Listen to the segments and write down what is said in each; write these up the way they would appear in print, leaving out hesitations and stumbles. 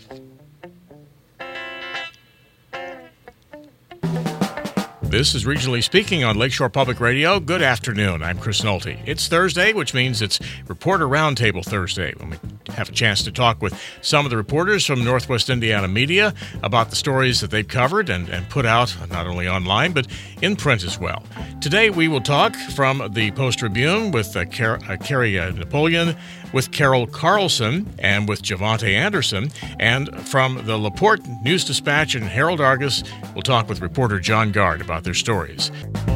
This is Regionally Speaking on Lakeshore Public Radio. Good afternoon. I'm Chris Nolte. It's Thursday, which means it's Reporter Roundtable Thursday, when we have a chance to talk with some of the reporters from Northwest Indiana Media about the stories that they've covered and put out, not only online, but in print as well. Today, we will talk from the Post-Tribune with Carrie Napoleon, with Carol Carlson, and with Javante Anderson. And from the LaPorte News-Dispatch and Herald Argus, we'll talk with reporter John Gard about their stories.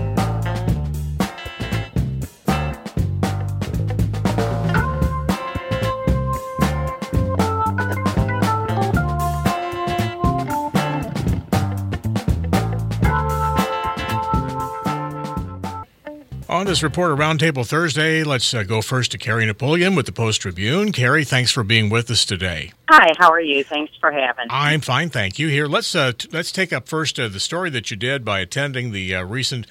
On this Reporter Roundtable Thursday, let's go first to Carrie Napoleon with the Post-Tribune. Carrie, thanks for being with us today. Hi, how are you? Thanks for having me. I'm fine, thank you. Here, let's take up first the story that you did by attending the recent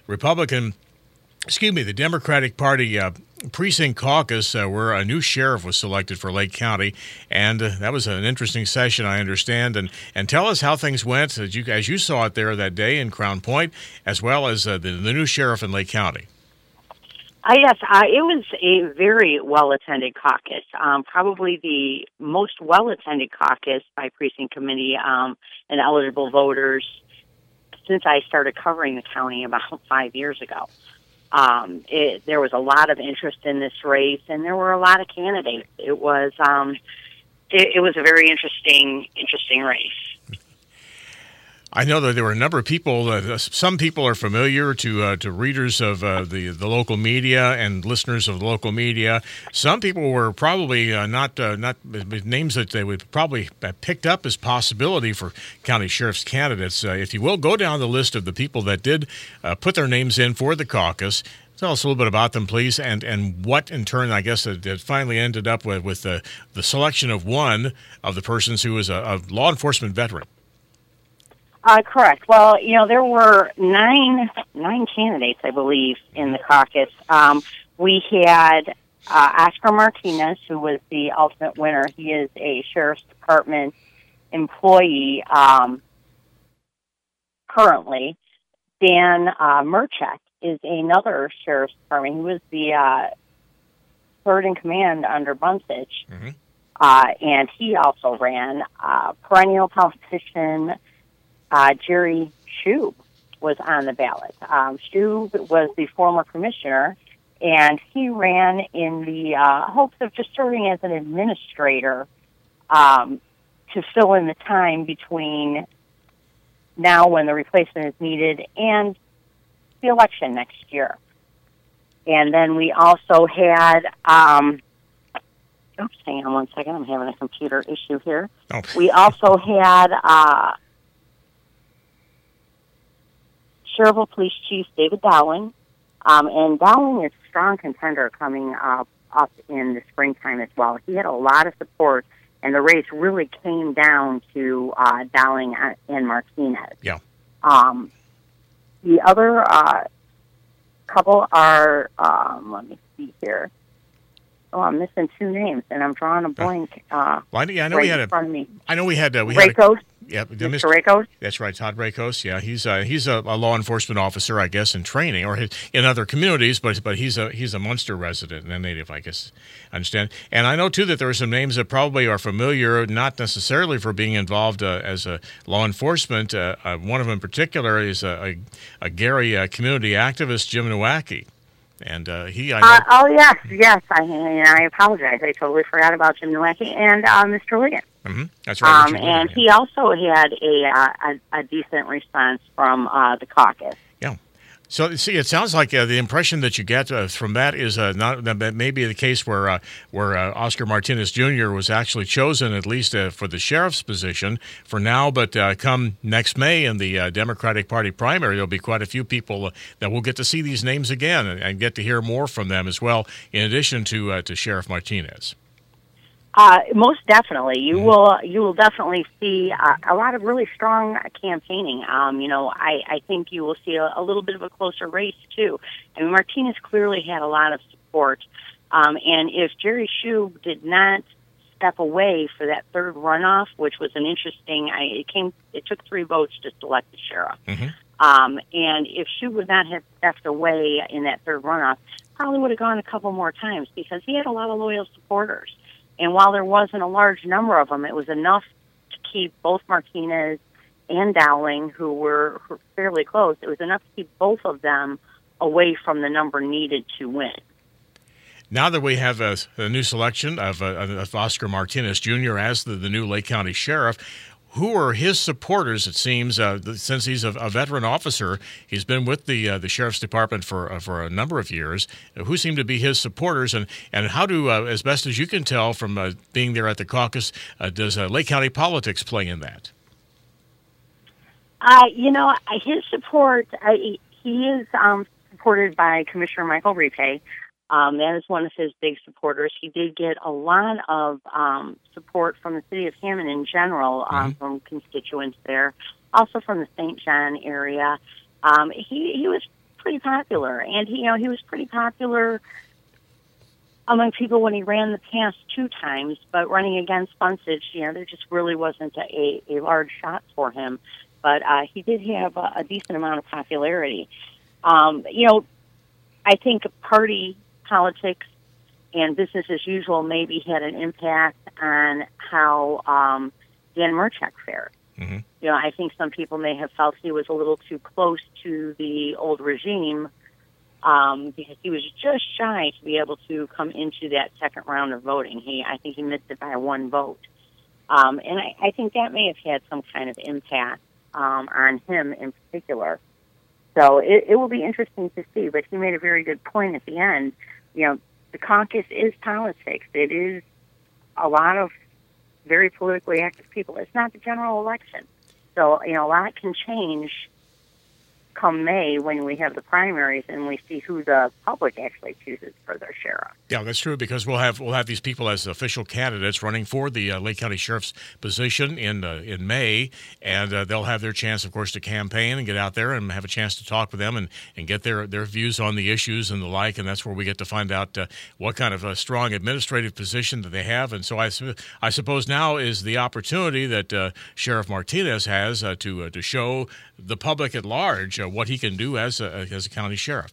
the Democratic Party precinct caucus where a new sheriff was selected for Lake County, and that was an interesting session, I understand. And tell us how things went as you saw it there that day in Crown Point, as well as the new sheriff in Lake County. Yes, it was a very well-attended caucus, probably the most well-attended caucus by precinct committee and eligible voters since I started covering the county about 5 years ago. There was a lot of interest in this race, and there were a lot of candidates. It was a very interesting race. I know that there were a number of people. Some people are familiar to readers of the local media and listeners of the local media. Some people were probably not names that they would probably have picked up as possibility for county sheriff's candidates. If you will, go down the list of the people that did put their names in for the caucus. Tell us a little bit about them, please, and what, in turn, I guess, it finally ended up with the selection of one of the persons who was a law enforcement veteran. Correct. Well, there were nine candidates, I believe, in the caucus. We had Oscar Martinez, who was the ultimate winner. He is a Sheriff's Department employee currently. Dan Merchek is another Sheriff's Department. He was the third in command under Bunsich, and he also ran. Perennial politician Jerry Shub was on the ballot. Shub was the former commissioner, and he ran in the hopes of just serving as an administrator to fill in the time between now when the replacement is needed and the election next year. And then we also had, hang on one second, I'm having a computer issue here. Oh. We also had Sherville Police Chief David Dowling, and Dowling is a strong contender coming up in the springtime as well. He had a lot of support, and the race really came down to Dowling and Martinez. Yeah. The other couple are, let me see here. Oh, I'm missing two names, and I'm drawing a blank. I know we had Rakos. Yeah, Mr. Rakos. That's right, Todd Rakos. Yeah, he's a law enforcement officer, I guess, in training or in other communities, but he's a Munster resident and a native, I guess. I understand. And I know too that there are some names that probably are familiar, not necessarily for being involved as a law enforcement. One of them in particular is a Gary community activist, Jim Nowacki. And yes. I apologize. I totally forgot about Jim Nowacki and Mr. Ligon. Mm-hmm. That's right. And he also had a decent response from the caucus. Yeah. So, see, it sounds like the impression that you get from that is not that may be the case where Oscar Martinez Jr. was actually chosen, at least for the sheriff's position for now. But come next May in the Democratic Party primary, there'll be quite a few people that will get to see these names again and get to hear more from them as well, in addition to Sheriff Martinez. Most definitely. You will definitely see a lot of really strong campaigning. I think you will see a little bit of a closer race, too. I mean, Martinez clearly had a lot of support. And if Jerry Shub did not step away for that third runoff, which was an interesting. It took 3 votes to select the sheriff. Mm-hmm. And if she would not have stepped away in that third runoff, probably would have gone a couple more times because he had a lot of loyal supporters. And while there wasn't a large number of them, it was enough to keep both Martinez and Dowling, who were fairly close. It was enough to keep both of them away from the number needed to win. Now that we have a new selection of Oscar Martinez Jr. as the new Lake County Sheriff, who are his supporters? It seems since he's a veteran officer, he's been with the Sheriff's Department for a number of years. Who seem to be his supporters, and how do, as best as you can tell from being there at the caucus, does Lake County politics play in that? His support, he is supported by Commissioner Michael Repay. That is one of his big supporters. He did get a lot of support from the city of Hammond in general, from constituents there, also from the St. John area. He was pretty popular, and he was pretty popular among people when he ran the past 2 times, but running against Bunsich, there just really wasn't a large shot for him. But he did have a decent amount of popularity. I think party politics and business as usual maybe had an impact on how Dan Merchek fared. Mm-hmm. I think some people may have felt he was a little too close to the old regime because he was just shy to be able to come into that second round of voting. I think he missed it by 1 vote. And I think that may have had some kind of impact on him in particular. So it will be interesting to see, but he made a very good point at the end. The caucus is politics. It is a lot of very politically active people. It's not the general election. So, a lot can change come May when we have the primaries and we see who the public actually chooses for their sheriff. Yeah, that's true, because we'll have these people as official candidates running for the Lake County Sheriff's position in May, and they'll have their chance, of course, to campaign and get out there and have a chance to talk with them and get their views on the issues and the like, and that's where we get to find out what kind of a strong administrative position that they have. And so I suppose now is the opportunity that Sheriff Martinez has to show the public at large what he can do as a county sheriff.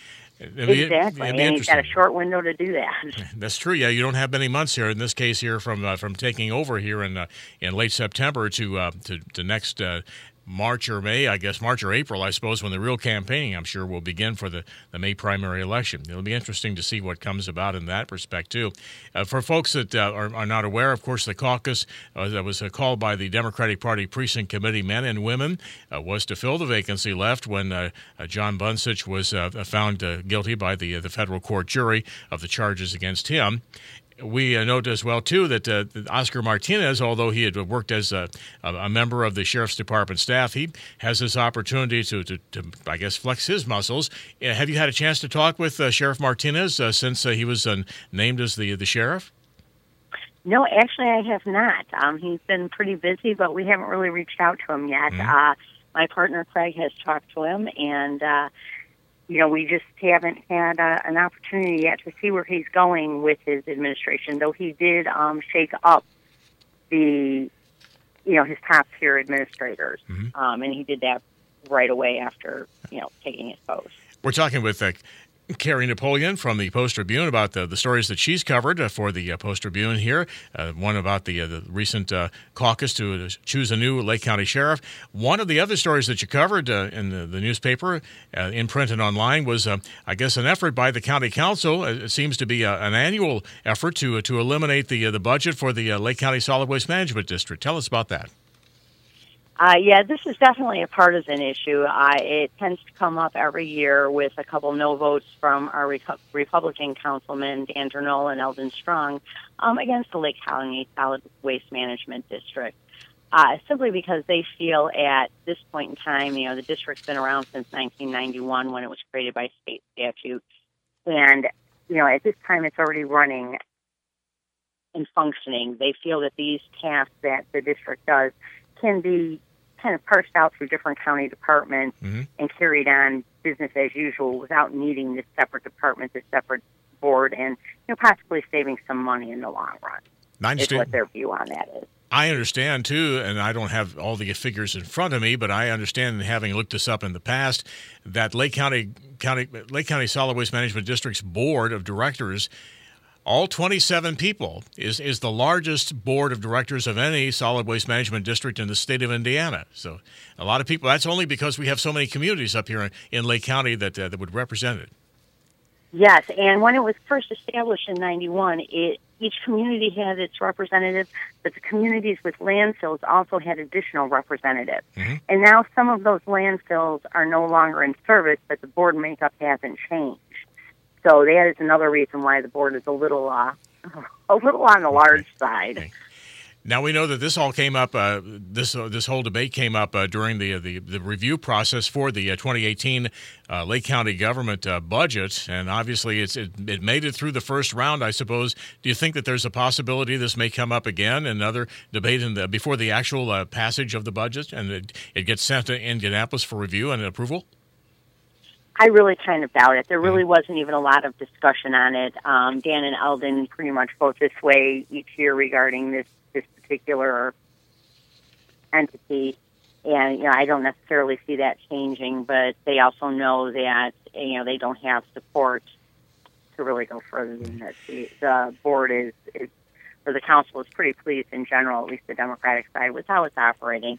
Exactly, and he's got a short window to do that. That's true. Yeah, you don't have many months here. In this case, here from taking over here in late September to next March or May, I guess March or April, I suppose, when the real campaigning, I'm sure, will begin for the May primary election. It'll be interesting to see what comes about in that respect, too. For folks that are not aware, of course, the caucus that was called by the Democratic Party Precinct Committee men and women was to fill the vacancy left when John Bunsich was found guilty by the federal court jury of the charges against him. We note as well, too, that Oscar Martinez, although he had worked as a member of the Sheriff's Department staff, he has this opportunity to I guess, flex his muscles. Have you had a chance to talk with Sheriff Martinez since he was named as the sheriff? No, actually, I have not. He's been pretty busy, but we haven't really reached out to him yet. Mm-hmm. My partner, Craig, has talked to him, and we just haven't had an opportunity yet to see where he's going with his administration, though he did shake up his top-tier administrators, mm-hmm. And he did that right away after, taking his post. We're talking with Carrie Napoleon from the Post-Tribune about the stories that she's covered for the Post-Tribune here. One about the recent caucus to choose a new Lake County sheriff. One of the other stories that you covered in the newspaper, in print and online, was, I guess, an effort by the county council. It seems to be an annual effort to eliminate the budget for the Lake County Solid Waste Management District. Tell us about that. This is definitely a partisan issue. It tends to come up every year with a couple no votes from our Republican councilmen, Dan Durnall and Eldon Strong, against the Lake County Solid Waste Management District. Simply because they feel at this point in time, the district's been around since 1991 when it was created by state statute. And, at this time it's already running and functioning. They feel that these tasks that the district does can be kind of parsed out through different county departments, mm-hmm. and carried on business as usual without needing this separate department, this separate board, and possibly saving some money in the long run. is what their view on that is. I understand, too, and I don't have all the figures in front of me, but I understand, having looked this up in the past, that Lake County Solid Waste Management District's Board of Directors, all 27 people, is the largest board of directors of any solid waste management district in the state of Indiana. So a lot of people, that's only because we have so many communities up here in Lake County that would represent it. Yes, and when it was first established in 91, each community had its representative, but the communities with landfills also had additional representatives. Mm-hmm. And now some of those landfills are no longer in service, but the board makeup hasn't changed. So that is another reason why the board is a little on the large side. Okay. Now we know that this all came up. This whole debate came up during the review process for the 2018 Lake County government budget, and obviously it made it through the first round, I suppose. Do you think that there's a possibility this may come up again, another debate before the actual passage of the budget, and it gets sent to Indianapolis for review and approval? I really kind of doubt it. There really wasn't even a lot of discussion on it. Dan and Eldon pretty much vote this way each year regarding this particular entity, and I don't necessarily see that changing, but they also know that they don't have support to really go further than this. The board or the council is pretty pleased in general, at least the Democratic side, with how it's operating.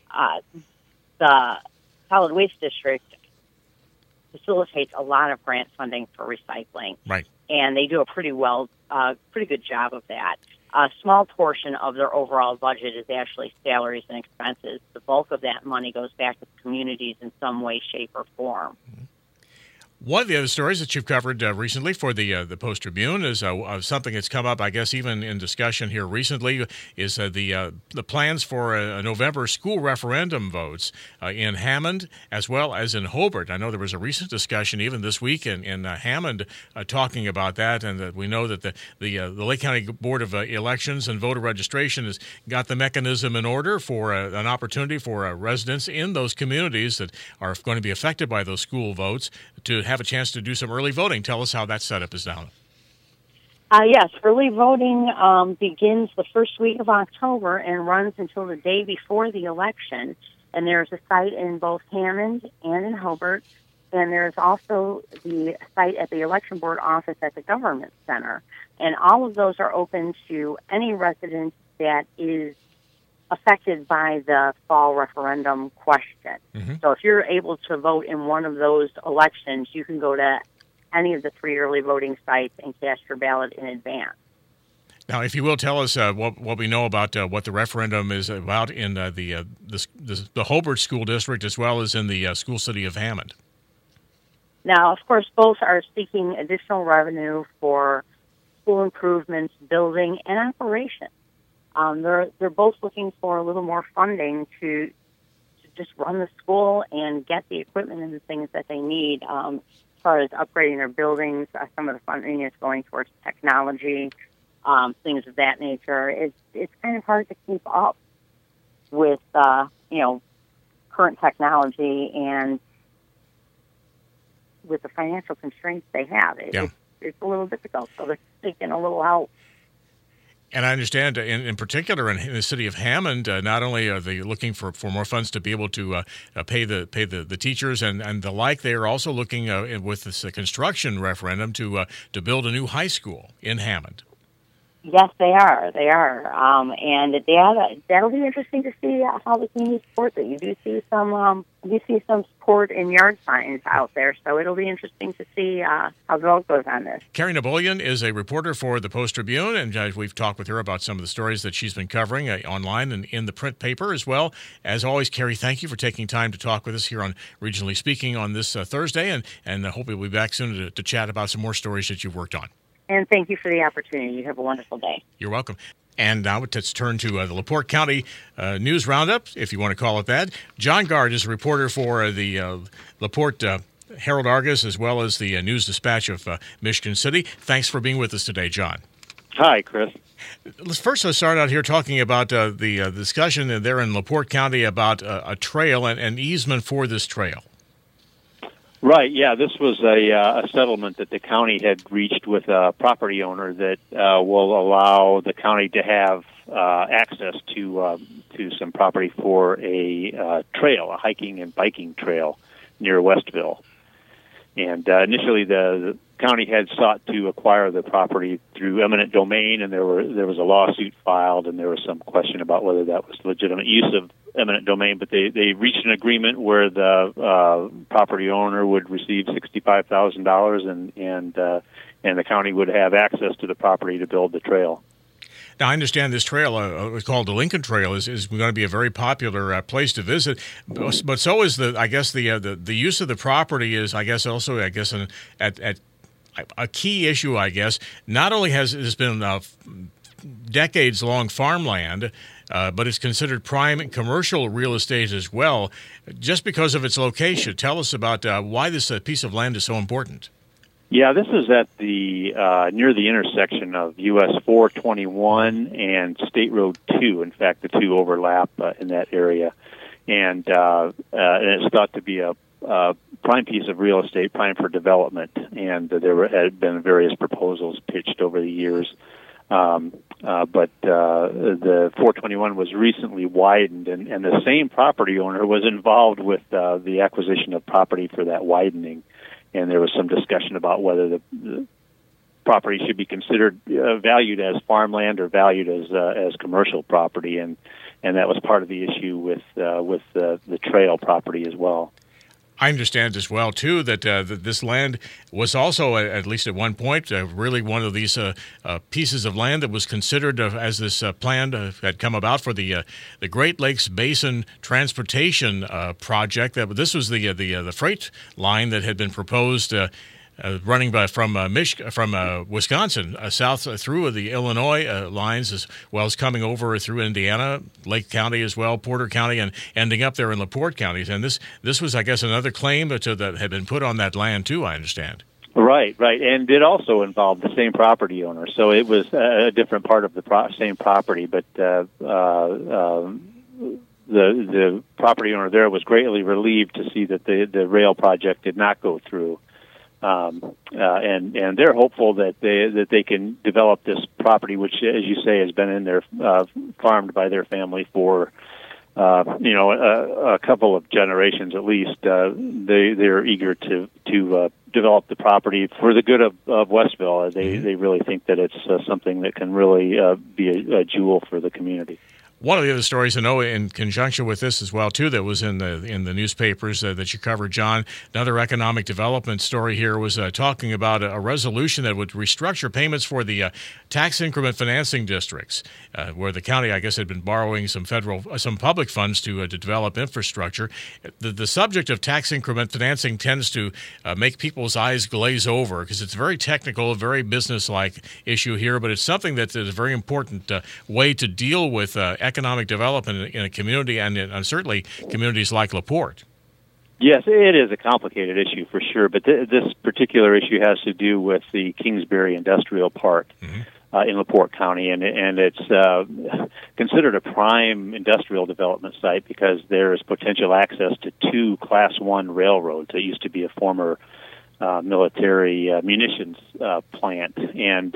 The solid waste district facilitates a lot of grant funding for recycling, right? And they do a pretty good job of that. A small portion of their overall budget is actually salaries and expenses. The bulk of that money goes back to communities in some way, shape, or form. One of the other stories that you've covered recently for the Post-Tribune is something that's come up, I guess, even in discussion here recently, is the plans for a November school referendum votes in Hammond as well as in Hobart. I know there was a recent discussion even this week in Hammond talking about that, and that we know that the Lake County Board of Elections and Voter Registration has got the mechanism in order for an opportunity for residents in those communities that are going to be affected by those school votes to have a chance to do some early voting. Tell us how that setup is down. Yes, early voting begins the first week of October and runs until the day before the election. And there's a site in both Hammond and in Hobart. And there's also the site at the election board office at the government center. And all of those are open to any resident that is affected by the fall referendum question. Mm-hmm. So if you're able to vote in one of those elections, you can go to any of the 3 early voting sites and cast your ballot in advance. Now, if you will, tell us what we know about what the referendum is about in the Hobart School District as well as in the school city of Hammond. Now, of course, both are seeking additional revenue for school improvements, building, and operations. They're both looking for a little more funding to just run the school and get the equipment and the things that they need. As far as upgrading their buildings, some of the funding is going towards technology, things of that nature. It's kind of hard to keep up with current technology and with the financial constraints they have. It's a little difficult, so they're seeking a little help. And I understand, in particular, in the city of Hammond, not only are they looking for more funds to be able to pay the teachers and the like, they are also looking with this construction referendum to build a new high school in Hammond. Yes, they are. And that'll be interesting to see how the community supports it. You do see some support in yard signs out there, so it'll be interesting to see how the vote goes on this. Carrie Napoleon is a reporter for the Post-Tribune, and we've talked with her about some of the stories that she's been covering online and in the print paper as well. As always, Carrie, thank you for taking time to talk with us here on Regionally Speaking on this Thursday, and I hope you'll be back soon to chat about some more stories that you've worked on. And thank you for the opportunity. You have a wonderful day. You're welcome. And now let's turn to the LaPorte County News Roundup, if you want to call it that. John Gard is a reporter for the LaPorte Herald Argus, as well as the News Dispatch of Michigan City. Thanks for being with us today, John. Hi, Chris. Let's start out here talking about the discussion there in LaPorte County about a trail and an easement for this trail. Right, yeah, this was a settlement that the county had reached with a property owner that will allow the county to have access to some property for a trail, a hiking and biking trail near Westville. And initially, the county had sought to acquire the property through eminent domain, and there was a lawsuit filed, and there was some question about whether that was legitimate use of eminent domain. But they reached an agreement where the property owner would receive $65,000, and the county would have access to the property to build the trail. Now, I understand this trail, called the Lincoln Trail, is going to be a very popular place to visit. But so is the use of the property is, also at a key issue. I guess not only has this been decades-long farmland, but it's considered prime commercial real estate as well, just because of its location. Tell us about why this piece of land is so important. Yeah, this is at the near the intersection of US 421 and State Road 2. In fact, the two overlap in that area, and it's thought to be a prime piece of real estate, prime for development. And had been various proposals pitched over the years, but the 421 was recently widened, and the same property owner was involved with the acquisition of property for that widening. And there was some discussion about whether the property should be considered valued as farmland or valued as commercial property, and that was part of the issue with the trail property as well. I understand as well, too, that this land was also, at least at one point, really one of these pieces of land that was considered as this plan had come about for the Great Lakes Basin Transportation Project. This was the freight line that had been proposed running from Wisconsin south through the Illinois lines, as well as coming over through Indiana, Lake County as well, Porter County, and ending up there in LaPorte counties. And this was, I guess, another claim that had been put on that land too, I understand. Right, and it also involved the same property owner, so it was a different part of the same property, but the property owner there was greatly relieved to see that the rail project did not go through. And they're hopeful that they can develop this property, which, as you say, has been in there farmed by their family for a couple of generations at least. They're eager to develop the property for the good of Westville. They really think that it's something that can really be a jewel for the community. One of the other stories I know in conjunction with this as well, too, that was in the newspapers that you covered, John, another economic development story here was talking about a resolution that would restructure payments for the tax increment financing districts, where the county, I guess, had been borrowing some public funds to develop infrastructure. The subject of tax increment financing tends to make people's eyes glaze over because it's very technical, a very business-like issue here, but it's something that is a very important way to deal with economic development in a community, and certainly communities like LaPorte. Yes, it is a complicated issue for sure, but this particular issue has to do with the Kingsbury Industrial Park in LaPorte County, and it's considered a prime industrial development site because there is potential access to two Class 1 railroads. It used to be a former military munitions plant, and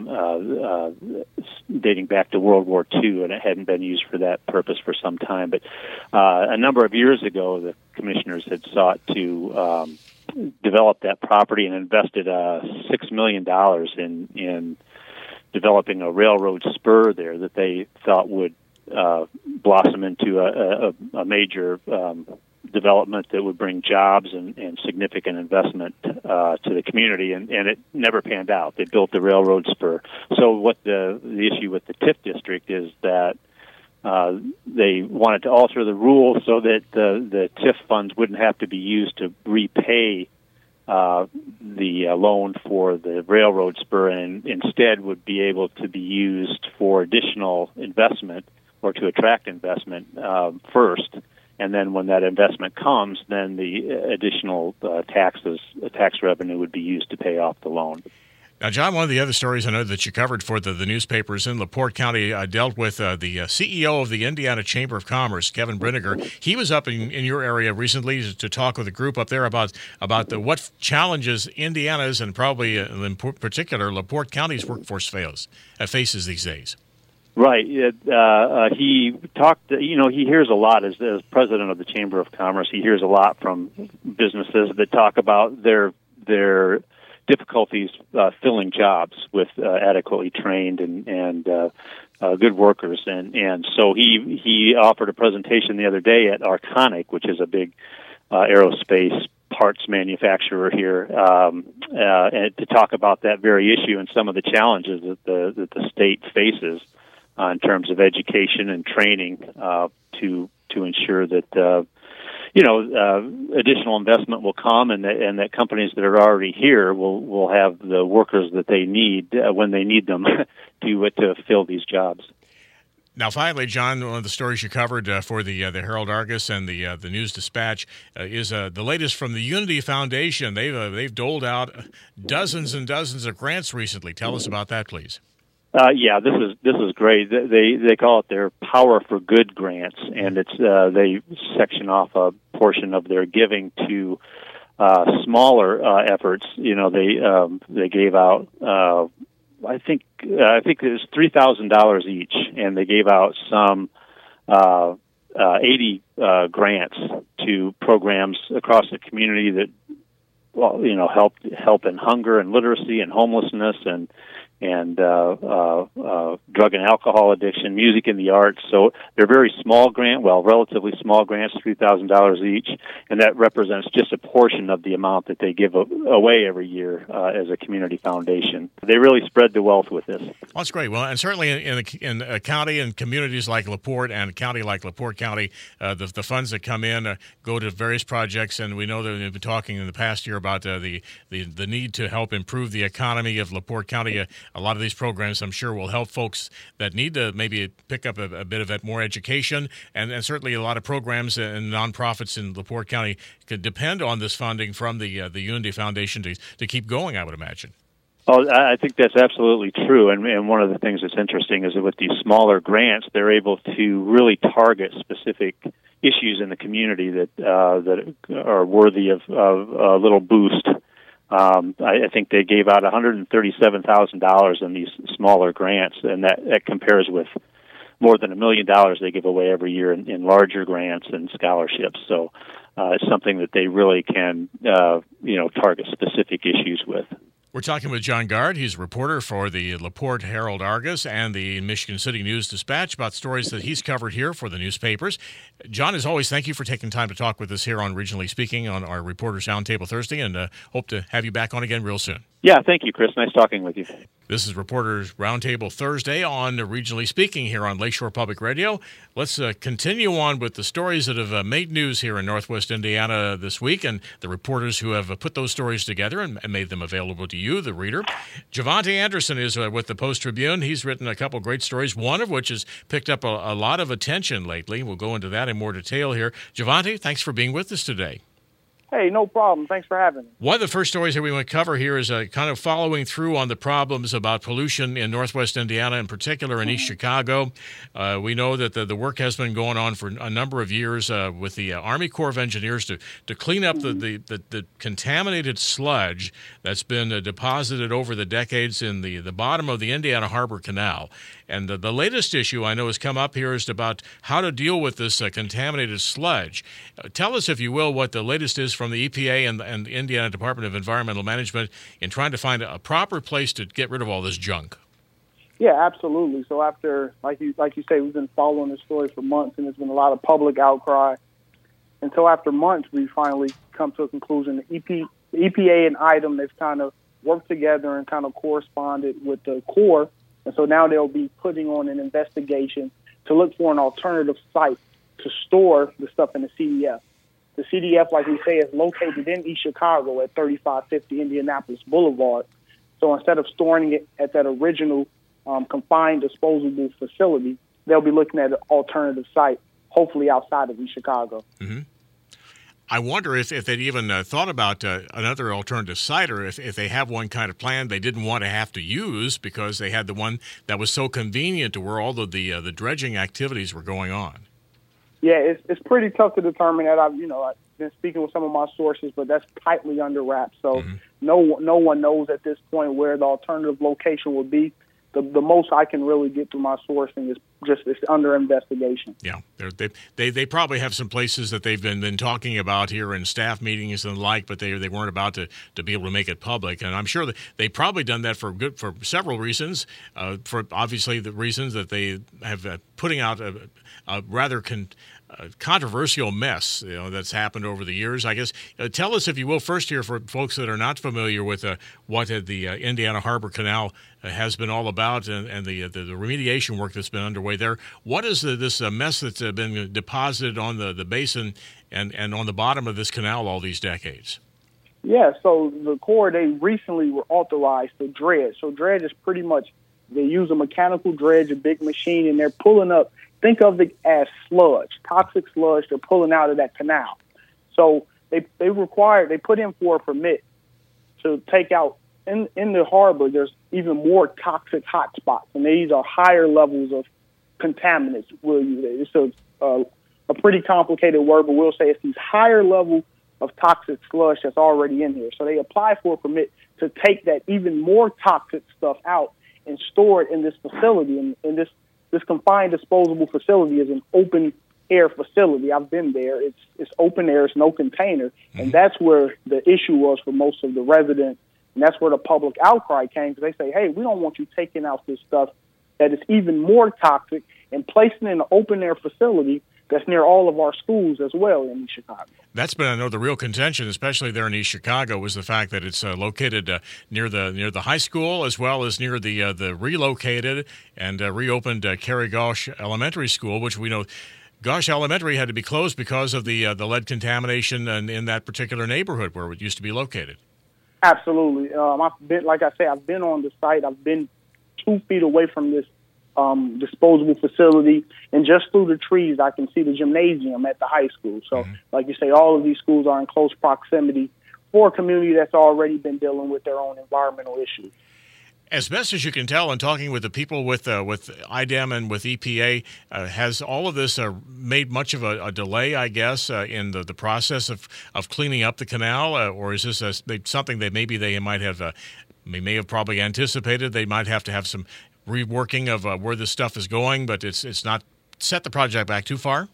dating back to World War II, and it hadn't been used for that purpose for some time. But a number of years ago, the commissioners had sought to develop that property and invested $6 million in developing a railroad spur there that they thought would blossom into a major development that would bring jobs and significant investment to the community, and it never panned out. They built the railroad spur. So what the issue with the TIF district is that they wanted to alter the rules so that the TIF funds wouldn't have to be used to repay the loan for the railroad spur, and instead would be able to be used for additional investment or to attract investment first. And then when that investment comes, then the additional tax revenue would be used to pay off the loan. Now, John, one of the other stories I know that you covered for the newspapers in LaPorte County dealt with the CEO of the Indiana Chamber of Commerce, Kevin Brinegar. He was up in your area recently to talk with a group up there about what challenges Indiana's and probably in particular LaPorte County's workforce faces these days. Right. He talked, he hears a lot as president of the Chamber of Commerce. He hears a lot from businesses that talk about their difficulties filling jobs with adequately trained and good workers. And so he offered a presentation the other day at Arconic, which is a big aerospace parts manufacturer here, and to talk about that very issue and some of the challenges that the state faces in terms of education and training to ensure that additional investment will come and that companies that are already here will have the workers that they need when they need them to fill these jobs. Now, finally, John, one of the stories you covered for the Herald Argus and the News Dispatch is the latest from the Unity Foundation. They've doled out dozens and dozens of grants recently. Tell us about that, please. This is great. They call it their Power for Good grants, and it's they section off a portion of their giving to smaller efforts. They gave out I think it was $3,000 each, and they gave out some 80 grants to programs across the community that help in hunger and literacy and homelessness and drug and alcohol addiction, music and the arts. So they're very small relatively small grants, $3,000 each, and that represents just a portion of the amount that they give away every year as a community foundation. They really spread the wealth with this. Well, that's great. Well, and certainly in a county and communities like LaPorte and a county like LaPorte County, the funds that come in go to various projects, and we know that we've been talking in the past year about the need to help improve the economy of LaPorte County. A lot of these programs, I'm sure, will help folks that need to maybe pick up a bit of it, more education, and certainly a lot of programs and nonprofits in LaPorte County could depend on this funding from the Unity Foundation to keep going, I would imagine. Oh, I think that's absolutely true. And one of the things that's interesting is that with these smaller grants, they're able to really target specific issues in the community that are worthy of a little boost. I think they gave out $137,000 in these smaller grants, and that compares with more than $1 million they give away every year in larger grants and scholarships. So it's something that they really can, target specific issues with. We're talking with John Gard. He's a reporter for the LaPorte Herald Argus and the Michigan City News Dispatch about stories that he's covered here for the newspapers. John, as always, thank you for taking time to talk with us here on Regionally Speaking on our Reporters Roundtable Thursday, and hope to have you back on again real soon. Yeah, thank you, Chris. Nice talking with you. This is Reporters Roundtable Thursday on Regionally Speaking here on Lakeshore Public Radio. Let's continue on with the stories that have made news here in Northwest Indiana this week and the reporters who have put those stories together and made them available to you, the reader. Javante Anderson is with the Post-Tribune. He's written a couple great stories, one of which has picked up a lot of attention lately. We'll go into that in more detail here. Javante, thanks for being with us today. Hey, no problem. Thanks for having me. One of the first stories that we want to cover here is kind of following through on the problems about pollution in Northwest Indiana, in particular in East Chicago. We know that the work has been going on for a number of years with the Army Corps of Engineers to clean up the contaminated sludge that's been deposited over the decades in the bottom of the Indiana Harbor Canal. And the latest issue I know has come up here is about how to deal with this contaminated sludge. Tell us, if you will, what the latest is from the EPA and the Indiana Department of Environmental Management in trying to find a proper place to get rid of all this junk. Yeah, absolutely. So after, like you say, we've been following this story for months, and there's been a lot of public outcry. And so after months, we finally come to a conclusion. The EPA and IDEM, they've kind of worked together and kind of corresponded with the Corps. And so now they'll be putting on an investigation to look for an alternative site to store the stuff in the CDF. The CDF, like we say, is located in East Chicago at 3550 Indianapolis Boulevard. So instead of storing it at that original confined disposable facility, they'll be looking at an alternative site, hopefully outside of East Chicago. Mm-hmm. I wonder if they'd even thought about another alternative site, or if they have one kind of plan they didn't want to have to use because they had the one that was so convenient to where all of the dredging activities were going on. Yeah, it's pretty tough to determine that. I've been speaking with some of my sources, but that's tightly under wraps. So no one knows at this point where the alternative location would be. The most I can really get through my sourcing is just it's under investigation. Yeah, they probably have some places that they've been talking about here in staff meetings and the like, but they weren't about to be able to make it public. And I'm sure that they've probably done that for several reasons. For obviously the reasons that they have putting out a rather controversial mess, that's happened over the years. I guess tell us, if you will, first here for folks that are not familiar with what the Indiana Harbor Canal has been all about and the remediation work that's been underway there. What is this mess that's been deposited on the basin and on the bottom of this canal all these decades? Yeah, so the Corps, they recently were authorized to dredge. So dredge is pretty much, they use a mechanical dredge, a big machine, and they're pulling up. Think of it as sludge, toxic sludge they're pulling out of that canal. So they put in for a permit to take out, in the harbor, there's even more toxic hot spots, and these are higher levels of contaminants. It's a pretty complicated word, but we'll say it's these higher level of toxic sludge that's already in here. So they apply for a permit to take that even more toxic stuff out and store it in this facility, and this confined disposable facility is an open air facility. I've been there. It's open air. It's no container. And that's where the issue was for most of the residents. And that's where the public outcry came, because they say, hey, we don't want you taking out this stuff that is even more toxic and placing it in an open air facility that's near all of our schools as well in East Chicago. That's been, I know, the real contention, especially there in East Chicago, was the fact that it's located near the high school, as well as near the relocated and reopened Cary Gauche Elementary School, which we know Gauche Elementary had to be closed because of the lead contamination in that particular neighborhood where it used to be located. Absolutely. I've been on the site. I've been 2 feet away from this disposable facility, and just through the trees I can see the gymnasium at the high school. So like you say, all of these schools are in close proximity for a community that's already been dealing with their own environmental issues. As best as you can tell, in talking with the people with IDEM and with EPA, has all of this made much of a delay, I guess, in the process of cleaning up the canal, or is this something that maybe they might have may have probably anticipated? They might have to have some reworking of where this stuff is going, but it's not set the project back too far?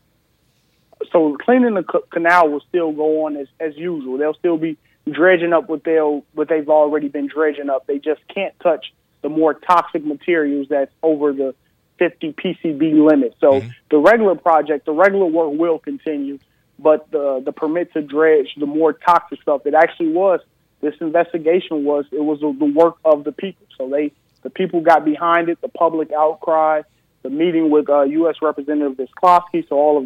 So cleaning the canal will still go on as usual. They'll still be dredging up what they've already been dredging up. They just can't touch the more toxic materials that's over the 50 PCB limit. So the regular work will continue, but the permit to dredge the more toxic stuff, this investigation was the work of the people. So the people got behind it, the public outcry, the meeting with U.S. Representative Visclosky. So all of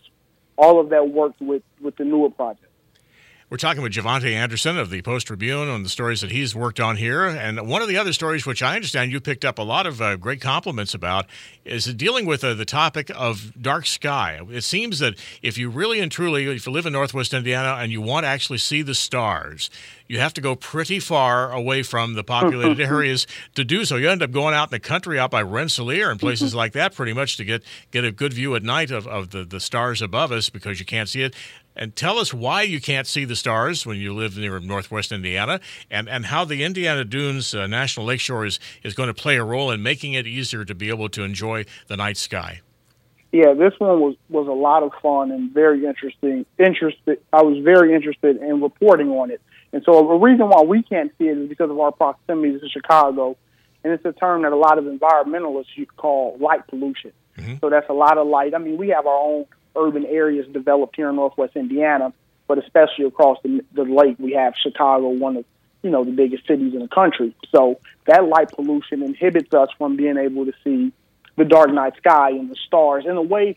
that worked with the newer project. We're talking with Javante Anderson of the Post-Tribune on the stories that he's worked on here. And one of the other stories, which I understand you picked up a lot of great compliments about, is dealing with the topic of dark sky. It seems that if you really and truly, if you live in Northwest Indiana and you want to actually see the stars, you have to go pretty far away from the populated areas to do so. You end up going out in the country, out by Rensselaer and places like that, pretty much to get a good view at night of the stars above us, because you can't see it. And tell us why you can't see the stars when you live near Northwest Indiana, and how the Indiana Dunes National Lakeshore is going to play a role in making it easier to be able to enjoy the night sky. Yeah, this one was a lot of fun and very interesting. I was very interested in reporting on it. And so the reason why we can't see it is because of our proximity to Chicago, and it's a term that a lot of environmentalists call light pollution. So that's a lot of light. I mean, we have our own urban areas developed here in Northwest Indiana, but especially across the lake, we have Chicago, one of the biggest cities in the country. So that light pollution inhibits us from being able to see the dark night sky and the stars in the way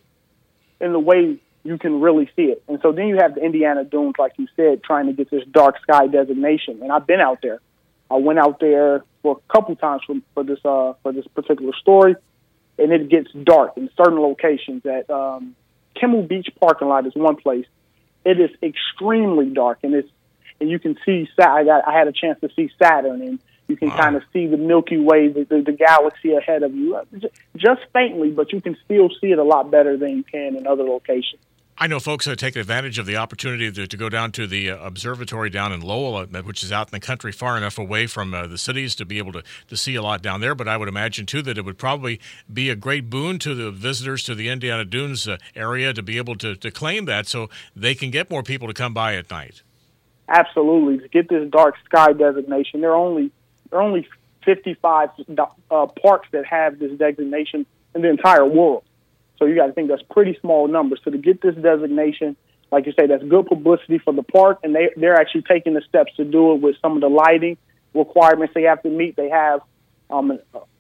you can really see it. And so then you have the Indiana Dunes, like you said, trying to get this dark sky designation. And I've been out there. I went out there for a couple times for this particular story, and it gets dark in certain locations. At Kimmel Beach parking lot is one place, it is extremely dark, and you can see. I had a chance to see Saturn, and you can kind of see the Milky Way, the galaxy ahead of you, just faintly, but you can still see it a lot better than you can in other locations. I know folks that take advantage of the opportunity to go down to the observatory down in Lowell, which is out in the country far enough away from the cities to be able to see a lot down there. But I would imagine, too, that it would probably be a great boon to the visitors to the Indiana Dunes area to be able to claim that so they can get more people to come by at night. Absolutely. To get this dark sky designation, there are only 55 parks that have this designation in the entire world. So you got to think that's pretty small numbers. So to get this designation, like you say, that's good publicity for the park, and they're actually taking the steps to do it with some of the lighting requirements they have to meet. They have an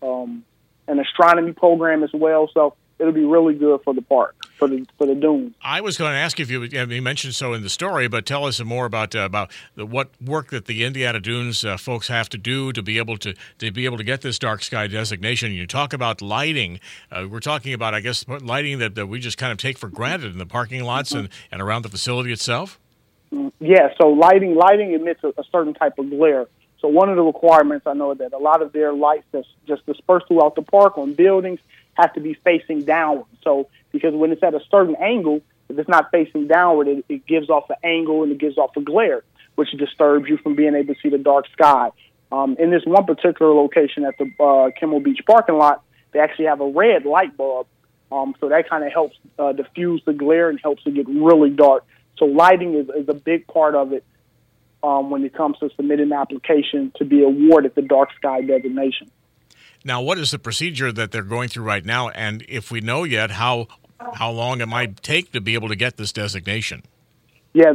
astronomy program as well, so it'll be really good for the park, for the dunes. I was going to ask if you mentioned so in the story, but tell us more about what work that the Indiana Dunes folks have to do to be able to get this dark sky designation. You talk about lighting. We're talking about, I guess, lighting that we just kind of take for granted in the parking lots and around the facility itself. Yeah, so lighting emits a certain type of glare. So one of the requirements, I know that a lot of their lights that's just dispersed throughout the park on buildings have to be facing downward. So because when it's at a certain angle, if it's not facing downward, it gives off an angle and it gives off a glare, which disturbs you from being able to see the dark sky. In this one particular location at the Kimmel Beach parking lot, they actually have a red light bulb. So that kind of helps diffuse the glare and helps it get really dark. So lighting is a big part of it when it comes to submitting an application to be awarded the dark sky designation. Now, what is the procedure that they're going through right now? And if we know yet, how long it might take to be able to get this designation? Yeah,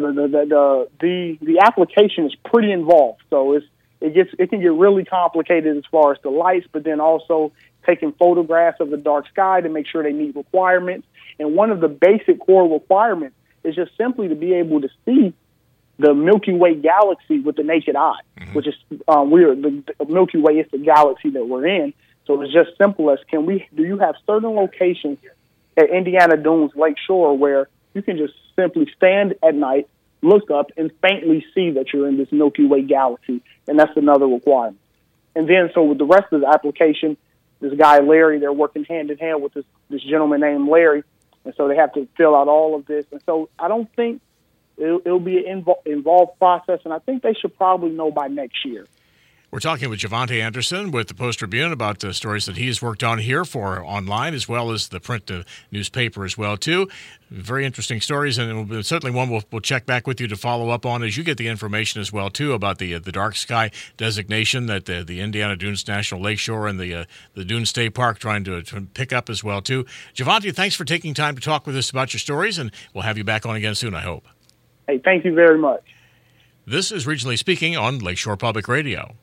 the application is pretty involved. So it can get really complicated as far as the lights, but then also taking photographs of the dark sky to make sure they meet requirements. And one of the basic core requirements is just simply to be able to see the Milky Way galaxy with the naked eye, which is the Milky Way is the galaxy that we're in. So it's just simple as do you have certain locations at Indiana Dunes Lakeshore where you can just simply stand at night, look up, and faintly see that you're in this Milky Way galaxy, and that's another requirement. And then so with the rest of the application, this guy Larry, they're working hand in hand with this gentleman named Larry, and so they have to fill out all of this. And so I don't think it'll be an involved process, and I think they should probably know by next year. We're talking with Javante Anderson with the Post-Tribune about stories that he's worked on here for online as well as the print newspaper as well, too. Very interesting stories, and certainly one we'll check back with you to follow up on as you get the information as well, too, about the dark sky designation that the Indiana Dunes National Lakeshore and the Dune State Park trying to pick up as well, too. Javante, thanks for taking time to talk with us about your stories, and we'll have you back on again soon, I hope. Hey, thank you very much. This is Regionally Speaking on Lakeshore Public Radio.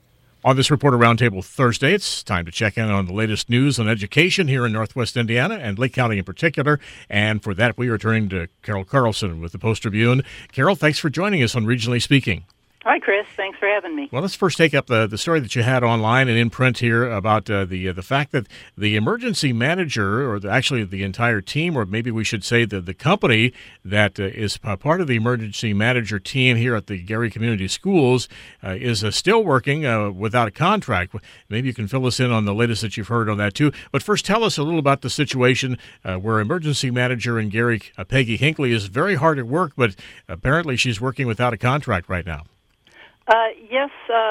On this Reporter Roundtable Thursday, it's time to check in on the latest news on education here in Northwest Indiana and Lake County in particular. And for that, we are turning to Carol Carlson with the Post-Tribune. Carol, thanks for joining us on Regionally Speaking. Hi, Chris. Thanks for having me. Well, let's first take up the story that you had online and in print here about the fact that the emergency manager, or actually the entire team, or maybe we should say the company that is part of the emergency manager team here at the Gary Community Schools is still working without a contract. Maybe you can fill us in on the latest that you've heard on that, too. But first, tell us a little about the situation where emergency manager in Gary, Peggy Hinckley, is very hard at work, but apparently she's working without a contract right now. Yes,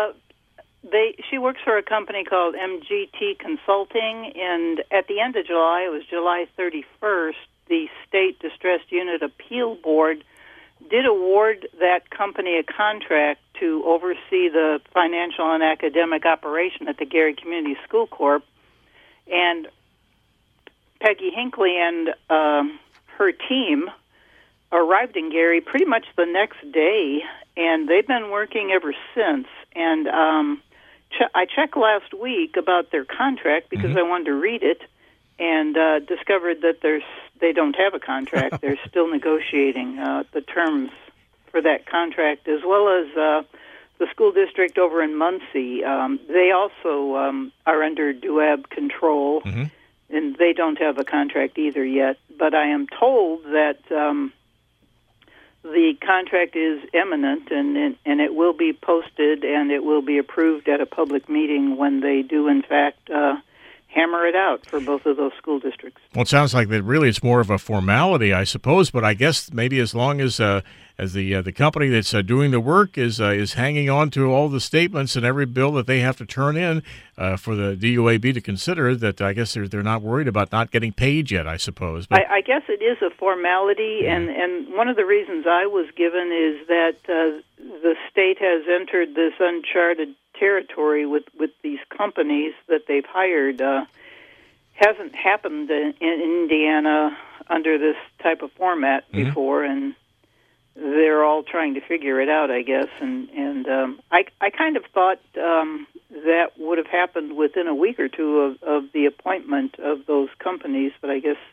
she works for a company called MGT Consulting, and at the end of July, it was July 31st, the State Distressed Unit Appeal Board did award that company a contract to oversee the financial and academic operation at the Gary Community School Corp. And Peggy Hinckley and her team arrived in Gary pretty much the next day, and they've been working ever since. And I checked last week about their contract because I wanted to read it, and discovered that they don't have a contract. They're still negotiating the terms for that contract, as well as the school district over in Muncie. They also are under DUAB control, and they don't have a contract either yet. But I am told that the contract is imminent, and it will be posted, and it will be approved at a public meeting when they do, in fact, hammer it out for both of those school districts. Well, it sounds like that really it's more of a formality, I suppose, but I guess maybe as long as the company that's doing the work is hanging on to all the statements and every bill that they have to turn in for the DUAB to consider, that I guess they're not worried about not getting paid yet, I suppose. But I guess it is a formality, and one of the reasons I was given is that the state has entered this uncharted territory with these companies that they've hired. Hasn't happened in Indiana under this type of format before, and they're all trying to figure it out, I guess. And I kind of thought that would have happened within a week or two of the appointment of those companies, but I guess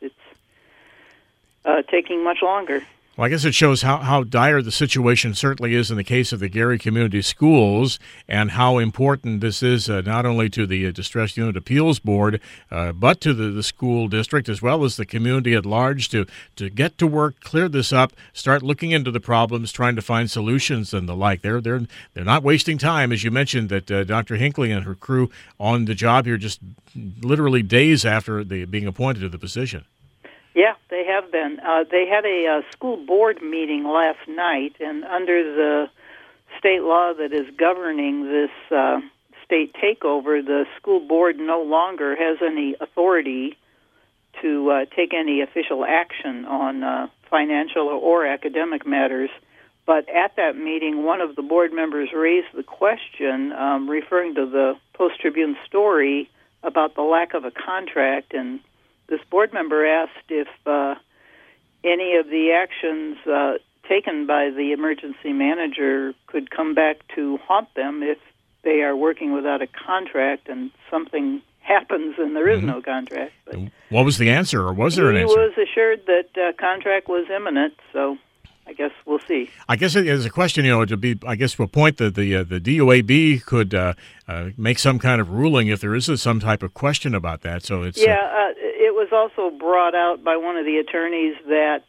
it's taking much longer. Well, I guess it shows how dire the situation certainly is in the case of the Gary Community Schools, and how important this is not only to the Distressed Unit Appeals Board, but to the school district as well as the community at large to get to work, clear this up, start looking into the problems, trying to find solutions and the like. They're not wasting time, as you mentioned, that Dr. Hinckley and her crew on the job here just literally days after being appointed to the position. Yeah, they have been. They had a school board meeting last night, and under the state law that is governing this state takeover, the school board no longer has any authority to take any official action on financial or academic matters. But at that meeting, one of the board members raised the question, referring to the Post-Tribune story about the lack of a contract, and this board member asked if any of the actions taken by the emergency manager could come back to haunt them if they are working without a contract and something happens and there is no contract. But what was the answer, or was there an answer? He was assured that contract was imminent, so I guess we'll see. I guess it is a question, to a point that the DOAB could make some kind of ruling if there is some type of question about that. So it's it was also brought out by one of the attorneys that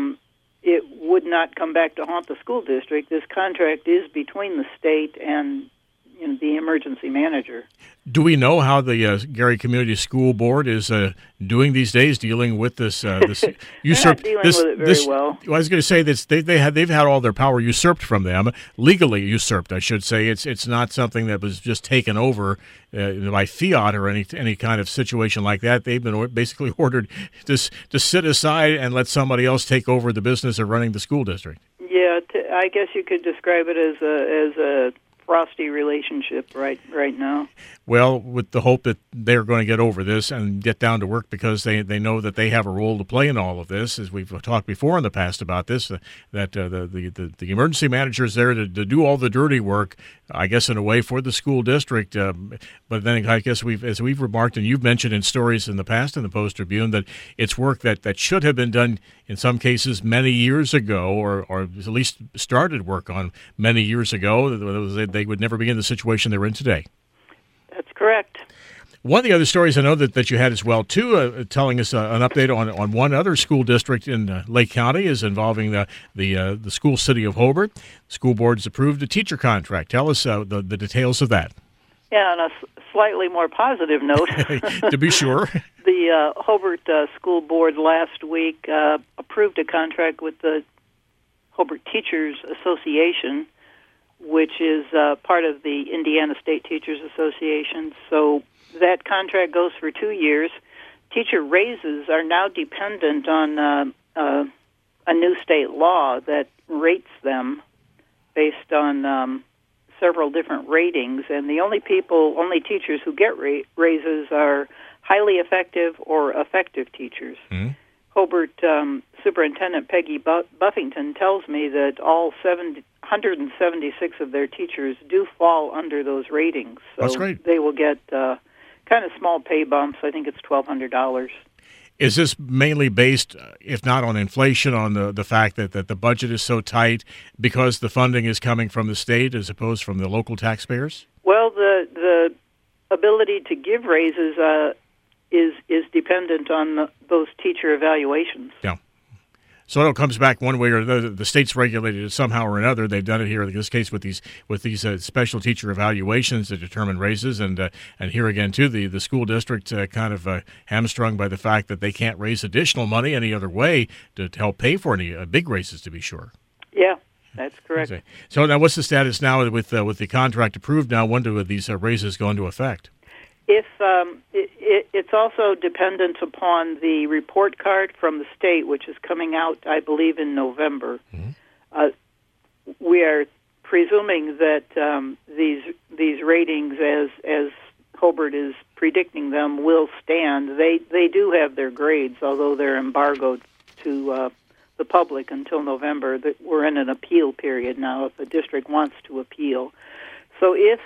it would not come back to haunt the school district. This contract is between the state and the emergency manager. Do we know how the Gary Community School Board is doing these days, dealing with this usurped? They're not dealing with it very well. I was going to say that they've had all their power usurped from them, legally usurped, I should say. It's not something that was just taken over by fiat or any kind of situation like that. They've been basically ordered to sit aside and let somebody else take over the business of running the school district. Yeah, I guess you could describe it as a frosty relationship right now. Well, with the hope that they're going to get over this and get down to work, because they know that they have a role to play in all of this, as we've talked before in the past about this, that the emergency manager is there to do all the dirty work, I guess, in a way, for the school district. But then I guess as we've remarked, and you've mentioned in stories in the past in the Post-Tribune, that it's work that should have been done in some cases many years ago, or at least started work on many years ago. They would never be in the situation they're in today. That's correct. One of the other stories I know that you had as well, too, telling us an update on one other school district in Lake County is involving the school city of Hobart. The school board has approved a teacher contract. Tell us the details of that. Yeah, on a slightly more positive note. To be sure. The Hobart School Board last week approved a contract with the Hobart Teachers Association, which is part of the Indiana State Teachers Association. So that contract goes for 2 years. Teacher raises are now dependent on a new state law that rates them based on several different ratings, and the only teachers who get raises are highly effective or effective teachers. Mm-hmm. Hobart Superintendent Peggy Buffington tells me that all 176 of their teachers do fall under those ratings. So that's great. They will get kind of small pay bumps. I think it's $1,200. Is this mainly based, if not on inflation, on the fact that the budget is so tight because the funding is coming from the state as opposed from the local taxpayers? Well, the ability to give raises is dependent on those teacher evaluations. Yeah. So it all comes back one way or another. The state's regulated it somehow or another. They've done it here in this case with these special teacher evaluations to determine raises, and here again too, the school district kind of hamstrung by the fact that they can't raise additional money any other way to help pay for any big raises, to be sure. Yeah, that's correct. Okay. So now, what's the status now with the contract approved? Now, when do these raises go into effect? If it's also dependent upon the report card from the state, which is coming out, I believe, in November. Mm-hmm. We are presuming that these ratings, as Hobart is predicting them, will stand. They do have their grades, although they're embargoed to the public until November. That we're in an appeal period now. If the district wants to appeal, so if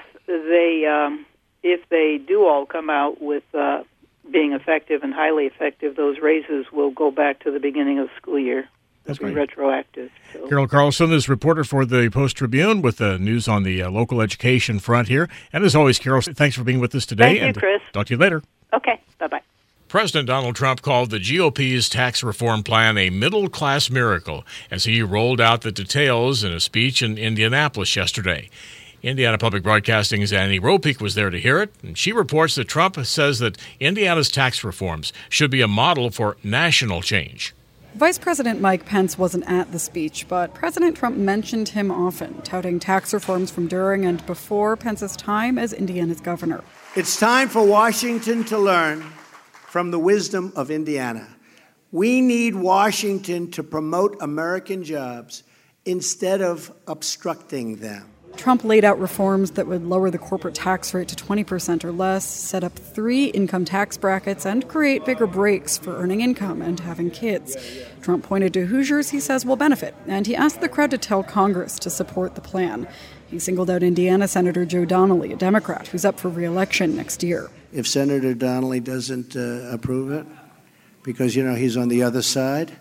they do all come out with being effective and highly effective, those raises will go back to the beginning of the school year. That's great. Retroactive. So. Carol Carlson is reporter for the Post-Tribune with the news on the local education front here. And as always, Carol, thanks for being with us today. Thank you, Chris. Talk to you later. Okay, bye-bye. President Donald Trump called the GOP's tax reform plan a middle-class miracle as he rolled out the details in a speech in Indianapolis yesterday. Indiana Public Broadcasting's Annie Ropeek was there to hear it, and she reports that Trump says that Indiana's tax reforms should be a model for national change. Vice President Mike Pence wasn't at the speech, but President Trump mentioned him often, touting tax reforms from during and before Pence's time as Indiana's governor. It's time for Washington to learn from the wisdom of Indiana. We need Washington to promote American jobs instead of obstructing them. Trump laid out reforms that would lower the corporate tax rate to 20% or less, set up 3 income tax brackets, and create bigger breaks for earning income and having kids. Trump pointed to Hoosiers he says will benefit, and he asked the crowd to tell Congress to support the plan. He singled out Indiana Senator Joe Donnelly, a Democrat who's up for re-election next year. If Senator Donnelly doesn't approve it, because, he's on the other side,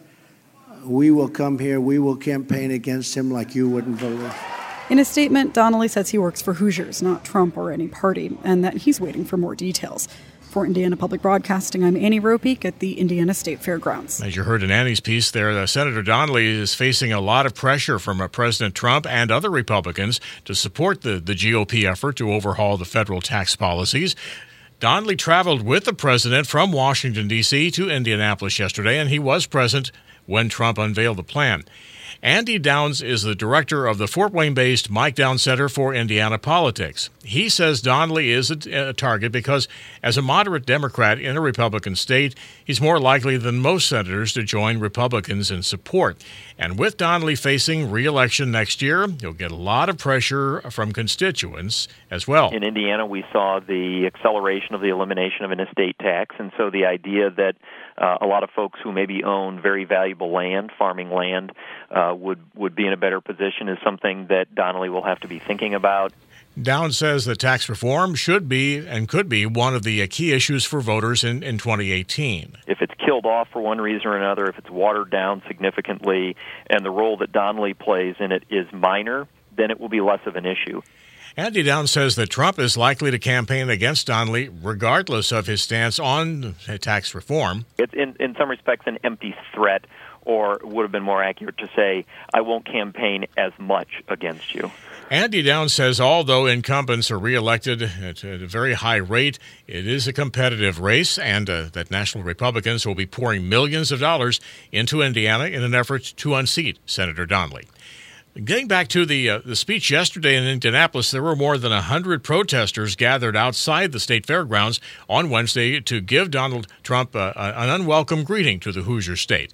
we will come here, we will campaign against him like you wouldn't believe. In a statement, Donnelly says he works for Hoosiers, not Trump or any party, and that he's waiting for more details. For Indiana Public Broadcasting, I'm Annie Ropeek at the Indiana State Fairgrounds. As you heard in Annie's piece there, Senator Donnelly is facing a lot of pressure from President Trump and other Republicans to support the GOP effort to overhaul the federal tax policies. Donnelly traveled with the president from Washington, D.C. to Indianapolis yesterday, and he was present when Trump unveiled the plan. Andy Downs is the director of the Fort Wayne-based Mike Downs Center for Indiana Politics. He says Donnelly is a target because, as a moderate Democrat in a Republican state, he's more likely than most senators to join Republicans in support. And with Donnelly facing re-election next year, he'll get a lot of pressure from constituents as well. In Indiana, we saw the acceleration of the elimination of an estate tax, and so the idea that a lot of folks who maybe own very valuable land, farming land, would be in a better position is something that Donnelly will have to be thinking about. Downs says that tax reform should be and could be one of the key issues for voters in 2018. If it's killed off for one reason or another, if it's watered down significantly, and the role that Donnelly plays in it is minor, then it will be less of an issue. Andy Downs says that Trump is likely to campaign against Donnelly regardless of his stance on tax reform. It's in some respects an empty threat, or it would have been more accurate to say, I won't campaign as much against you. Andy Downs says although incumbents are reelected at a very high rate, it is a competitive race, and that national Republicans will be pouring millions of dollars into Indiana in an effort to unseat Senator Donnelly. Getting back to the speech yesterday in Indianapolis, there were more than 100 protesters gathered outside the state fairgrounds on Wednesday to give Donald Trump an unwelcome greeting to the Hoosier state.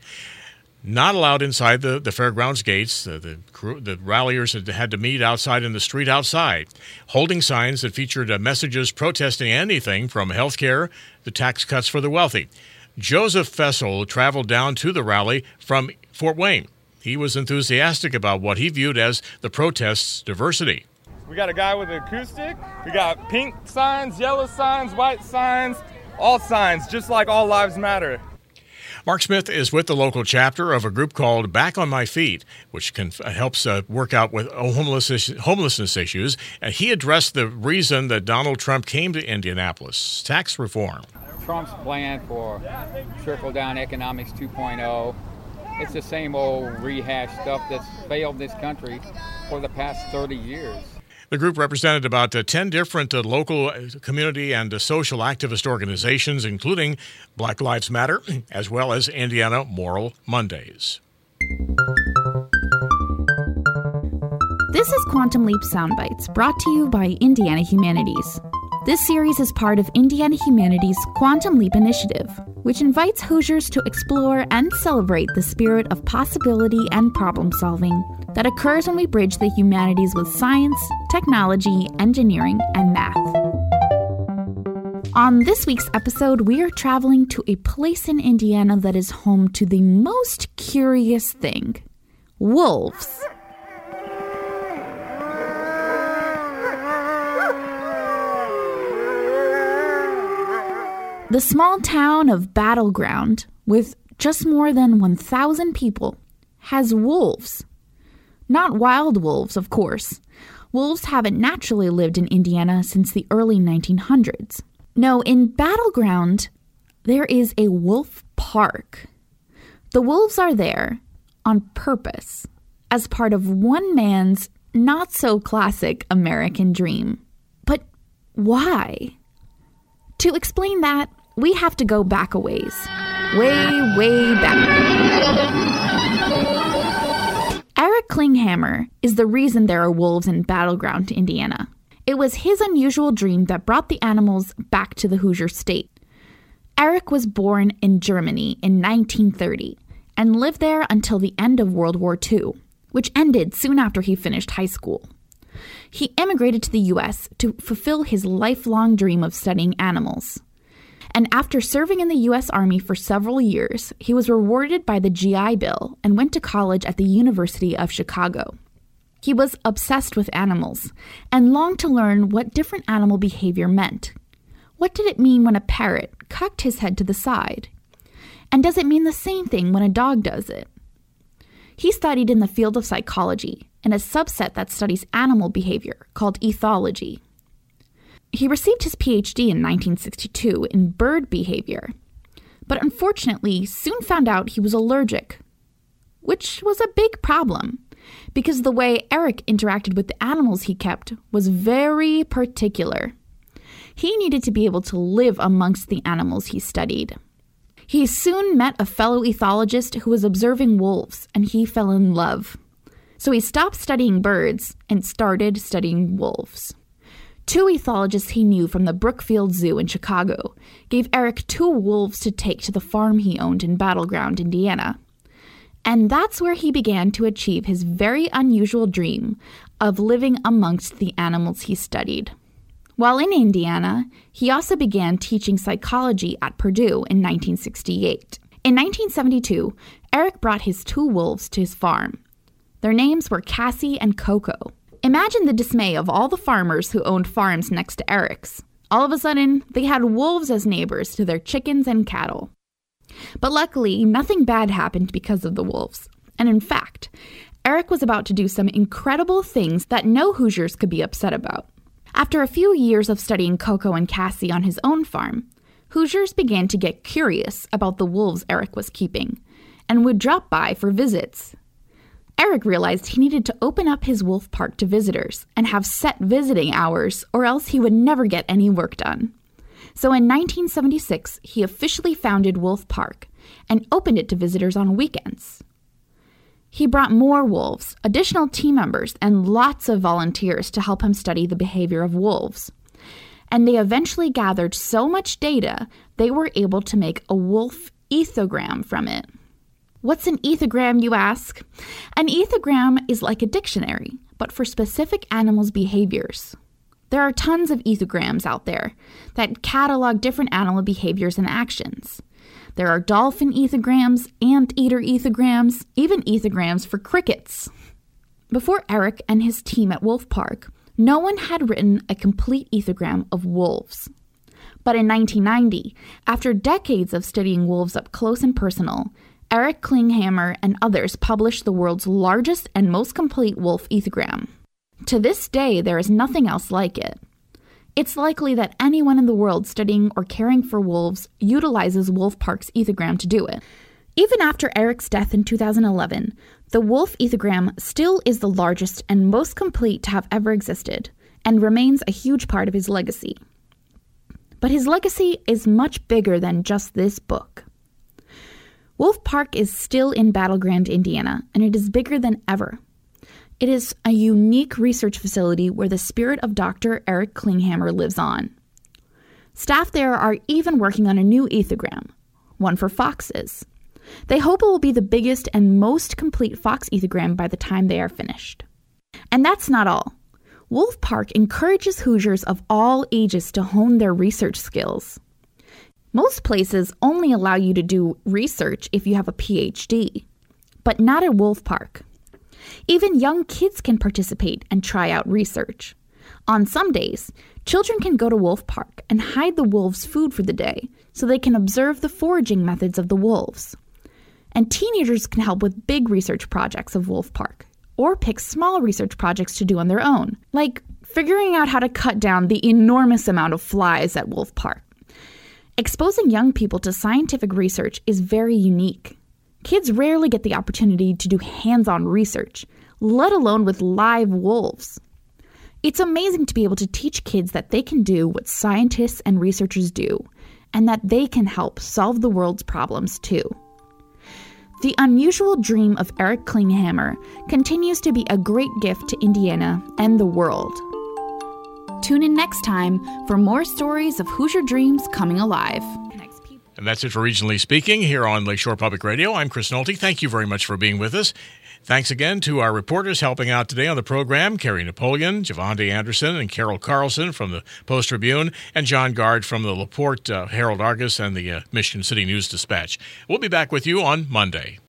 Not allowed inside the fairgrounds gates. The ralliers had to meet outside in the street outside, holding signs that featured messages protesting anything from health care to tax cuts for the wealthy. Joseph Fessel traveled down to the rally from Fort Wayne. He was enthusiastic about what he viewed as the protest's diversity. We got a guy with an acoustic. We got pink signs, yellow signs, white signs, all signs, just like All Lives Matter. Mark Smith is with the local chapter of a group called Back on My Feet, which helps work out with homelessness issues. And he addressed the reason that Donald Trump came to Indianapolis, tax reform. Trump's plan for trickle-down economics 2.0 It's the same old rehashed stuff that's failed this country for the past 30 years. The group represented about 10 different local community and social activist organizations, including Black Lives Matter, as well as Indiana Moral Mondays. This is Quantum Leap Soundbites, brought to you by Indiana Humanities. This series is part of Indiana Humanities' Quantum Leap Initiative, which invites Hoosiers to explore and celebrate the spirit of possibility and problem-solving that occurs when we bridge the humanities with science, technology, engineering, and math. On this week's episode, we are traveling to a place in Indiana that is home to the most curious thing: wolves. The small town of Battle Ground, with just more than 1,000 people, has wolves. Not wild wolves, of course. Wolves haven't naturally lived in Indiana since the early 1900s. No, in Battle Ground, there is a wolf park. The wolves are there on purpose, as part of one man's not-so-classic American dream. But why? To explain that, we have to go back a ways. Way back. Eric Klinghammer is the reason there are wolves in Battle Ground, Indiana. It was his unusual dream that brought the animals back to the Hoosier state. Eric was born in Germany in 1930 and lived there until the end of World War II, which ended soon after he finished high school. He immigrated to the U.S. to fulfill his lifelong dream of studying animals. And after serving in the U.S. Army for several years, he was rewarded by the GI Bill and went to college at the University of Chicago. He was obsessed with animals and longed to learn what different animal behavior meant. What did it mean when a parrot cocked his head to the side? And does it mean the same thing when a dog does it? He studied in the field of psychology, in a subset that studies animal behavior called ethology. He received his PhD in 1962 in bird behavior, but unfortunately soon found out he was allergic, which was a big problem because the way Eric interacted with the animals he kept was very particular. He needed to be able to live amongst the animals he studied. He soon met a fellow ethologist who was observing wolves, and he fell in love. So he stopped studying birds and started studying wolves. Two ethologists he knew from the Brookfield Zoo in Chicago gave Eric 2 wolves to take to the farm he owned in Battle Ground, Indiana. And that's where he began to achieve his very unusual dream of living amongst the animals he studied. While in Indiana, he also began teaching psychology at Purdue in 1968. In 1972, Eric brought his 2 wolves to his farm. Their names were Cassie and Coco. Imagine the dismay of all the farmers who owned farms next to Eric's. All of a sudden, they had wolves as neighbors to their chickens and cattle. But luckily, nothing bad happened because of the wolves. And in fact, Eric was about to do some incredible things that no Hoosiers could be upset about. After a few years of studying Coco and Cassie on his own farm, Hoosiers began to get curious about the wolves Eric was keeping and would drop by for visits. Eric realized he needed to open up his wolf park to visitors and have set visiting hours, or else he would never get any work done. So in 1976, he officially founded Wolf Park and opened it to visitors on weekends. He brought more wolves, additional team members, and lots of volunteers to help him study the behavior of wolves. And they eventually gathered so much data, they were able to make a wolf ethogram from it. What's an ethogram, you ask? An ethogram is like a dictionary, but for specific animals' behaviors. There are tons of ethograms out there that catalog different animal behaviors and actions. There are dolphin ethograms, anteater ethograms, even ethograms for crickets. Before Eric and his team at Wolf Park, no one had written a complete ethogram of wolves. But in 1990, after decades of studying wolves up close and personal, Eric Klinghammer and others published the world's largest and most complete wolf ethogram. To this day, there is nothing else like it. It's likely that anyone in the world studying or caring for wolves utilizes Wolf Park's ethogram to do it. Even after Eric's death in 2011, the wolf ethogram still is the largest and most complete to have ever existed, and remains a huge part of his legacy. But his legacy is much bigger than just this book. Wolf Park is still in Battle Ground, Indiana, and it is bigger than ever. It is a unique research facility where the spirit of Dr. Eric Klinghammer lives on. Staff there are even working on a new ethogram, one for foxes. They hope it will be the biggest and most complete fox ethogram by the time they are finished. And that's not all. Wolf Park encourages Hoosiers of all ages to hone their research skills. Most places only allow you to do research if you have a PhD, but not at Wolf Park. Even young kids can participate and try out research. On some days, children can go to Wolf Park and hide the wolves' food for the day so they can observe the foraging methods of the wolves. And teenagers can help with big research projects of Wolf Park, or pick small research projects to do on their own, like figuring out how to cut down the enormous amount of flies at Wolf Park. Exposing young people to scientific research is very unique. Kids rarely get the opportunity to do hands-on research, let alone with live wolves. It's amazing to be able to teach kids that they can do what scientists and researchers do, and that they can help solve the world's problems too. The unusual dream of Eric Klinghammer continues to be a great gift to Indiana and the world. Tune in next time for more stories of Hoosier dreams coming alive. And that's it for Regionally Speaking here on Lakeshore Public Radio. I'm Chris Nolte. Thank you very much for being with us. Thanks again to our reporters helping out today on the program, Carrie Napoleon, Javonde Anderson, and Carol Carlson from the Post-Tribune, and John Gard from the LaPorte Herald Argus and the Michigan City News-Dispatch. We'll be back with you on Monday.